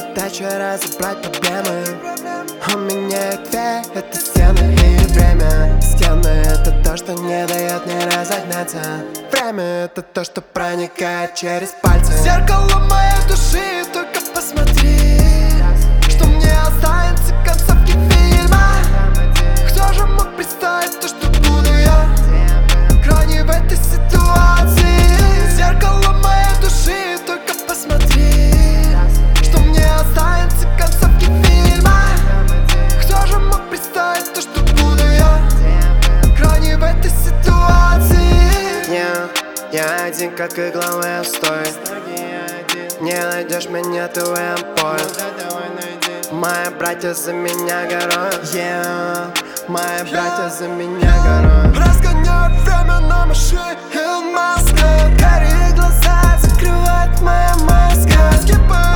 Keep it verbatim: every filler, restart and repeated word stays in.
задача разобрать проблемы. У меня их две, это стены и время. Стены — это то, что не дает мне разогнаться. Время — это то, что проникает через пальцы. Зеркало моей души, только посмотри, что мне останется в концовке фильма. Кто же мог представить то, что буду я крайне в этой ситуации? Зеркало моей души, только посмотри, что мне останется в концовке фильма. Кто же мог представить то, что буду я крайне в этой ситуации? Yeah, я один, как игловые устой. Не найдешь меня, ты в ампой. Мои братья за меня горой. Yeah, мои братья за меня горой. Разгоняют время на машине Илон Маска. Карие глаза закрывает моя маска.